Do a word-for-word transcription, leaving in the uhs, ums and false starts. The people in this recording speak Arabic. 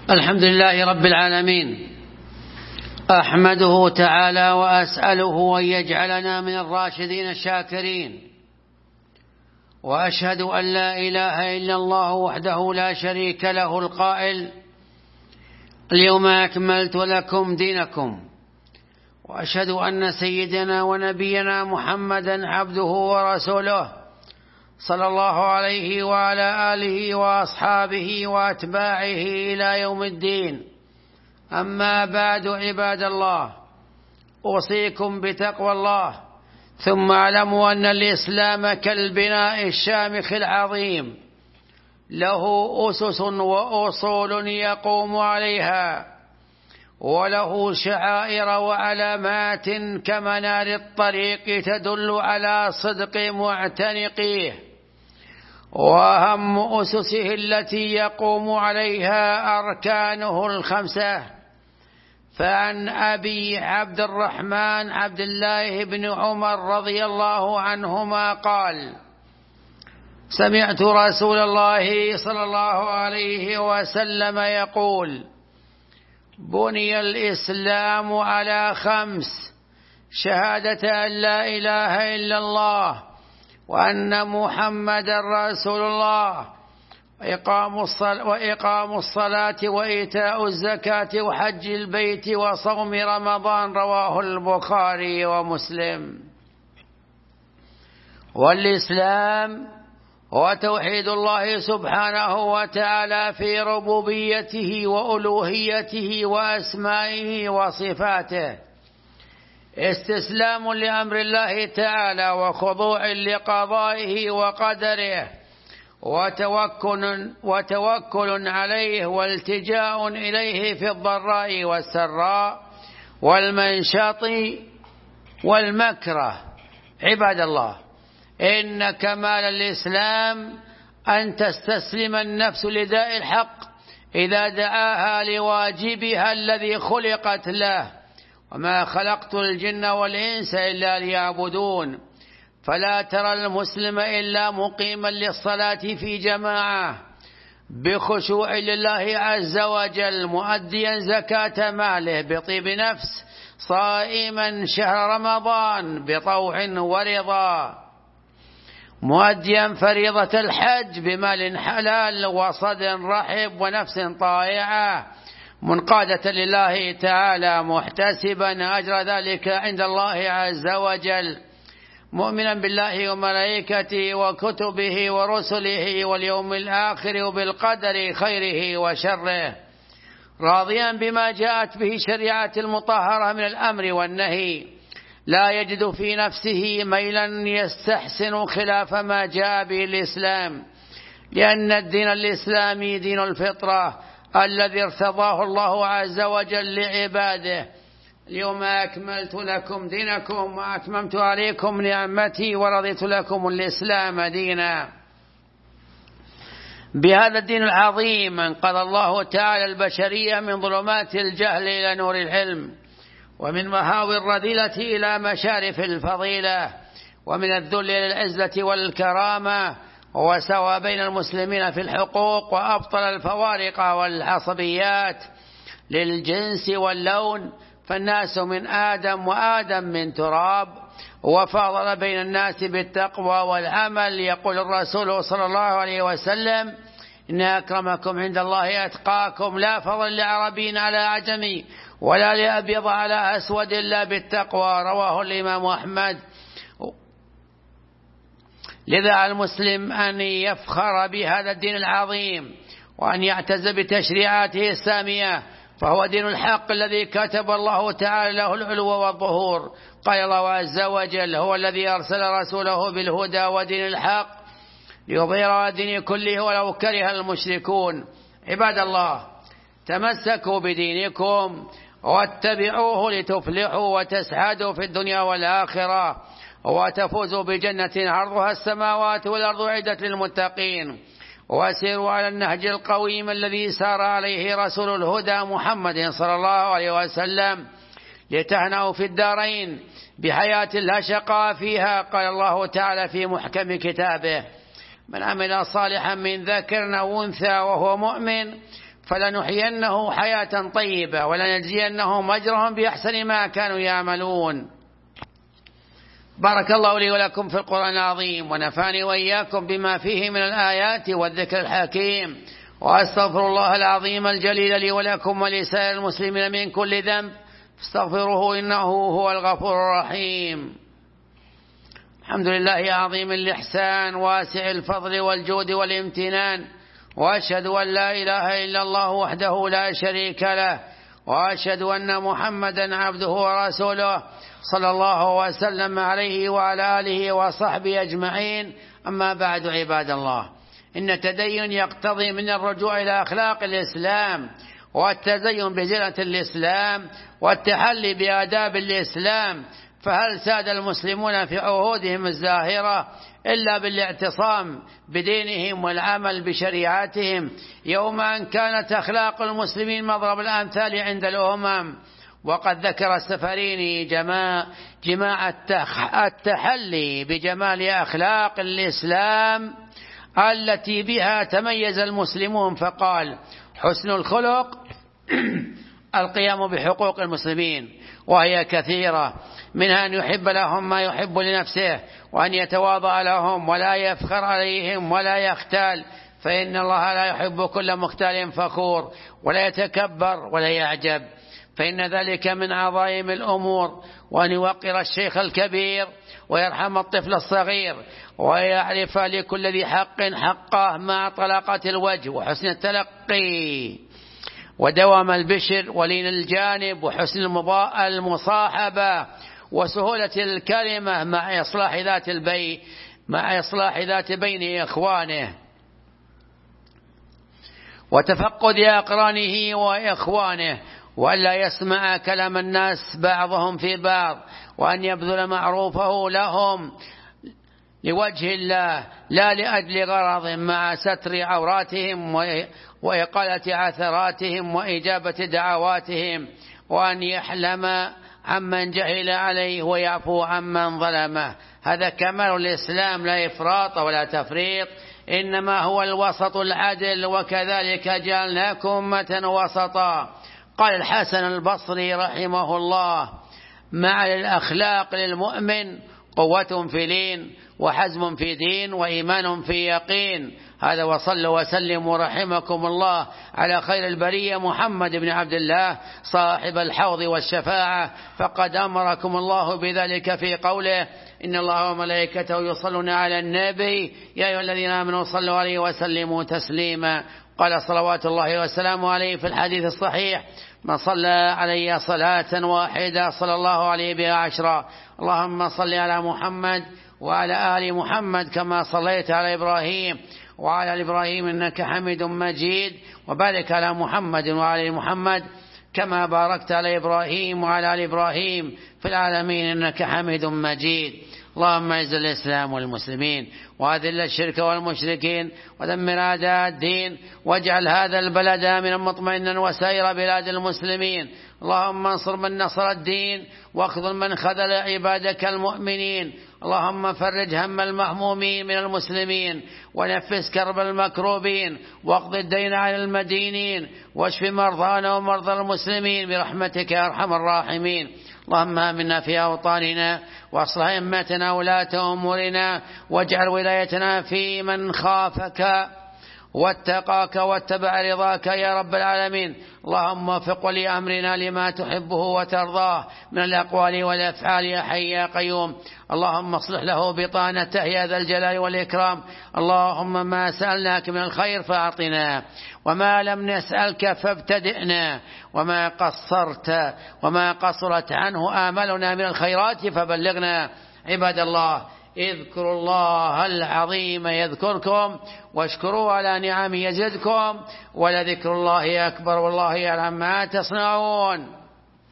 الحمد لله رب العالمين، أحمده تعالى وأسأله أن يجعلنا من الراشدين الشاكرين، وأشهد أن لا إله إلا الله وحده لا شريك له القائل: اليوم أكملت لكم دينكم. وأشهد أن سيدنا ونبينا محمدا عبده ورسوله صلى الله عليه وعلى آله وأصحابه وأتباعه إلى يوم الدين. أما بعد، عباد الله، أوصيكم بتقوى الله، ثم اعلموا أن الإسلام كالبناء الشامخ العظيم، له أسس وأصول يقوم عليها، وله شعائر وعلامات كمنار الطريق تدل على صدق معتنقيه. وأهم أسسه التي يقوم عليها أركانه الخمسة. فعن أبي عبد الرحمن عبد الله بن عمر رضي الله عنهما قال: سمعت رسول الله صلى الله عليه وسلم يقول: بني الإسلام على خمس: شهادة أن لا إله إلا الله وأن محمدا رسول الله، وإقام الصلاة وإيتاء الزكاة وحج البيت وصوم رمضان. رواه البخاري ومسلم. والإسلام هو توحيد الله سبحانه وتعالى في ربوبيته وألوهيته وأسمائه وصفاته، استسلام لأمر الله تعالى وخضوع لقضائه وقدره، وتوكل, وتوكل عليه والتجاء إليه في الضراء والسراء والمنشط والمكره. عباد الله، إن كمال الإسلام أن تستسلم النفس لداء الحق إذا دعاها لواجبها الذي خلقت له: وما خلقت الجن والإنس إلا ليعبدون. فلا ترى المسلم إلا مقيما للصلاة في جماعة بخشوع لله عز وجل، مؤديا زكاة ماله بطيب نفس، صائما شهر رمضان بطوع ورضا، مؤديا فريضة الحج بمال حلال وصدر رحب ونفس طائعة، منقادة لله تعالى محتسبا أجر ذلك عند الله عز وجل، مؤمنا بالله وملائكته وكتبه ورسله واليوم الآخر وبالقدر خيره وشره، راضيا بما جاءت به شريعة المطهرة من الأمر والنهي، لا يجد في نفسه ميلا يستحسن خلاف ما جاء به الإسلام، لأن الدين الإسلامي دين الفطرة الذي ارتضاه الله عز وجل لعباده. اليوم أكملت لكم دينكم وأتممت عليكم نعمتي ورضيت لكم الإسلام دينا. بهذا الدين العظيم انقذ الله تعالى البشرية من ظلمات الجهل إلى نور العلم، ومن مهاوي الرذيلة إلى مشارف الفضيلة، ومن الذل إلى العزة والكرامة، وسوى بين المسلمين في الحقوق، وأبطل الفوارق والعصبيات للجنس واللون، فالناس من آدم وآدم من تراب، وفاضل بين الناس بالتقوى والعمل. يقول الرسول صلى الله عليه وسلم: إن أكرمكم عند الله أتقاكم، لا فضل لعربي على عجمي ولا لأبيض على أسود إلا بالتقوى. رواه الإمام أحمد. لذا على المسلم أن يفخر بهذا الدين العظيم، وأن يعتز بتشريعاته السامية، فهو دين الحق الذي كتب الله تعالى له العلو والظهور. قال الله عز وجل: هو الذي أرسل رسوله بالهدى ودين الحق ليظهره على الدين كله ولو كره المشركون. عباد الله، تمسكوا بدينكم واتبعوه لتفلحوا وتسعدوا في الدنيا والآخرة، وتفوزوا بجنة عرضها السماوات والأرض عدة للمتقين، وسيروا على النهج القويم الذي سار عليه رسول الهدى محمد صلى الله عليه وسلم، لتهنأوا في الدارين بحياة لا شقاء فيها. قال الله تعالى في محكم كتابه: من عمل صالحا من ذكر أو أنثى وهو مؤمن فلنحيينه حياة طيبة ولنجزينهم أجرهم بأحسن ما كانوا يعملون. بارك الله لي ولكم في القرآن العظيم، ونفعني وإياكم بما فيه من الآيات والذكر الحكيم، وأستغفر الله العظيم الجليل لي ولكم ولسائر المسلمين من كل ذنب، فاستغفروه إنه هو الغفور الرحيم. الحمد لله عظيم الإحسان واسع الفضل والجود والامتنان، وأشهد أن لا إله إلا الله وحده لا شريك له، وأشهد أن محمدا عبده ورسوله صلى الله وسلم عليه وعلى آله وصحبه أجمعين. أما بعد، عباد الله، إن التدين يقتضي من الرجوع إلى أخلاق الإسلام والتزين بزينة الإسلام والتحلي بآداب الإسلام. فهل ساد المسلمون في عهودهم الزاهرة إلا بالاعتصام بدينهم والعمل بشريعتهم، يوم أن كانت أخلاق المسلمين مضرب الأمثال عند الأمم؟ وقد ذكر السفريني جماع, جماع التحلي بجمال أخلاق الإسلام التي بها تميز المسلمون، فقال: حسن الخلق القيام بحقوق المسلمين، وهي كثيرة، منها أن يحب لهم ما يحب لنفسه، وأن يتواضع لهم ولا يفخر عليهم ولا يختال، فإن الله لا يحب كل مختال فخور، ولا يتكبر ولا يعجب، فإن ذلك من عظائم الأمور. وأن يوقر الشيخ الكبير ويرحم الطفل الصغير، ويعرف لكل ذي حق حقه مع طلاقة الوجه وحسن التلقي ودوام البشر ولين الجانب وحسن المصاحبة وسهولة الكلمة مع إصلاح ذات البين مع إصلاح ذات بين إخوانه، وتفقد أقرانه وإخوانه، وألا يسمع كلام الناس بعضهم في بعض، وأن يبذل معروفه لهم لوجه الله لا لأجل غرض، مع ستر عوراتهم وإقالة عثراتهم وإجابة دعواتهم، وأن يحلم عمن جهل عليه ويعفو عمن ظلمه. هذا كمال الإسلام، لا إفراط ولا تفريط، إنما هو الوسط العدل، وكذلك جعلناكم أمة وسطا. قال الحسن البصري رحمه الله: مع الأخلاق للمؤمن قوة في لين، وحزم في دين، وإيمان في يقين. هذا، وصلوا وسلموا رحمكم الله على خير البرية محمد بن عبد الله صاحب الحوض والشفاعة، فقد أمركم الله بذلك في قوله: إن الله وملائكته يصلون على النبي يا أيها الذين آمنوا صلوا عليه وسلموا تسليما. قال صلوات الله وسلامه عليه في الحديث الصحيح: من صلى علي صلاة واحدة صلى الله عليه بها عشرا. اللهم صل على محمد وعلى آل محمد كما صليت على إبراهيم وعلى آل إبراهيم إنك حميد مجيد، وبارك على محمد وعلى آل محمد كما باركت على إبراهيم وعلى آل إبراهيم في العالمين إنك حميد مجيد. اللهم اعز الإسلام والمسلمين، وأذل الشرك والمشركين، ودمر أعداء الدين، واجعل هذا البلد آمنا مطمئنا وسائر بلاد المسلمين. اللهم انصر من نصر الدين، واخذل من خذل عبادك المؤمنين. اللهم فرج هم المهمومين من المسلمين، ونفس كرب المكروبين، واقض الدين عن المدينين، واشف مرضانا ومرضى المسلمين برحمتك يا أرحم الراحمين. اللهم آمنا في أوطاننا، واصلح أئمتنا ولاة أمورنا، واجعل ولايتنا في من خافك واتقاك واتبع رضاك يا رب العالمين. اللهم وفق ولي أمرنا لما تحبه وترضاه من الأقوال والأفعال يا حي يا قيوم. اللهم اصلح له بطانته يا ذا الجلال والإكرام. اللهم ما سألناك من الخير فأعطنا، وما لم نسألك فابتدئنا، وما قصرت وما قصرت عنه آملنا من الخيرات فبلغنا. عباد الله، اذكروا الله العظيم يذكركم، واشكروا على نعمه يزدكم، ولذكر الله أكبر، والله يعلم ما تصنعون.